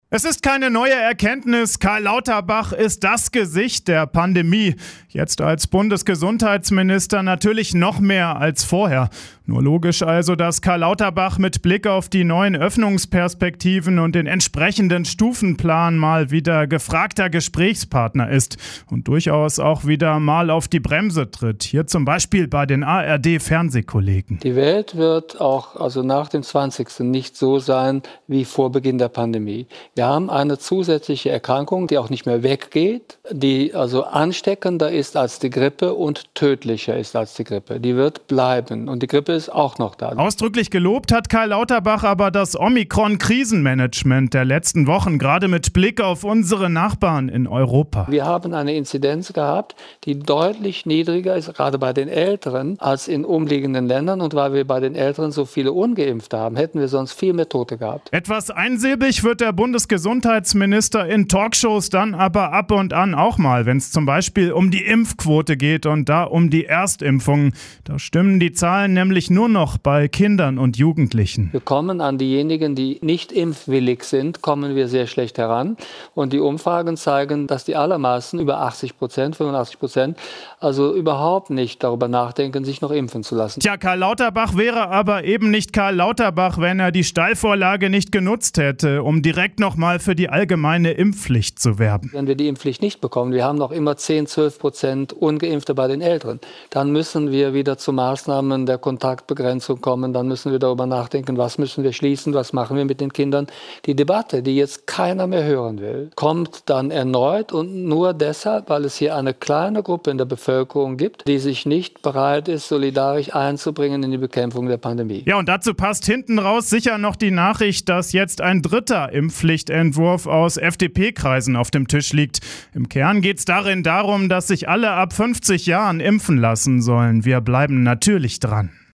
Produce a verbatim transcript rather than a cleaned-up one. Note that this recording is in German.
Es ist keine neue Erkenntnis. Karl Lauterbach ist das Gesicht der Pandemie. Jetzt als Bundesgesundheitsminister natürlich noch mehr als vorher. Nur logisch also, dass Karl Lauterbach mit Blick auf die neuen Öffnungsperspektiven und den entsprechenden Stufenplan mal wieder gefragter Gesprächspartner ist und durchaus auch wieder mal auf die Bremse tritt. Hier zum Beispiel bei den A R D-Fernsehkollegen. Die Welt wird auch also nach dem zwanzigsten nicht so sein wie vor Beginn der Pandemie. Wir haben eine zusätzliche Erkrankung, die auch nicht mehr weggeht, die also ansteckender ist als die Grippe und tödlicher ist als die Grippe. Die wird bleiben und die Grippe ist auch noch da. Ausdrücklich gelobt hat Karl Lauterbach aber das Omikron-Krisenmanagement der letzten Wochen, gerade mit Blick auf unsere Nachbarn in Europa. Wir haben eine Inzidenz gehabt, die deutlich niedriger ist, gerade bei den Älteren, als in umliegenden Ländern. Und weil wir bei den Älteren so viele Ungeimpfte haben, hätten wir sonst viel mehr Tote gehabt. Etwas einsilbig wird der Bundesgesundheitsminister in Talkshows dann aber ab und an auch mal, wenn es zum Beispiel um die Impfquote geht und da um die Erstimpfungen. Da stimmen die Zahlen nämlich nur noch bei Kindern und Jugendlichen. Wir kommen an diejenigen, die nicht impfwillig sind, kommen wir sehr schlecht heran. Und die Umfragen zeigen, dass die allermeisten, über achtzig Prozent, fünfundachtzig Prozent, also überhaupt nicht darüber nachdenken, sich noch impfen zu lassen. Tja, Karl Lauterbach wäre aber eben nicht Karl Lauterbach, wenn er die Steilvorlage nicht genutzt hätte, um direkt nochmal für die allgemeine Impfpflicht zu werben. Wenn wir die Impfpflicht nicht bekommen, wir haben noch immer zehn, zwölf Prozent Ungeimpfte bei den Älteren, dann müssen wir wieder zu Maßnahmen der Kontaktbegrenzung kommen, dann müssen wir darüber nachdenken, was müssen wir schließen, was machen wir mit den Kindern. Die Debatte, die jetzt keiner mehr hören will, kommt dann erneut und nur deshalb, weil es hier eine kleine Gruppe in der Bevölkerung gibt, die sich nicht bereit ist, solidarisch einzubringen in die Bekämpfung der Pandemie. Ja, und dazu passt hinten raus sicher noch die Nachricht, dass jetzt ein dritter Impfpflichtentwurf aus F D P-Kreisen auf dem Tisch liegt. Im Kern geht es darin darum, dass sich alle ab fünfzig Jahren impfen lassen sollen. Wir bleiben natürlich dran.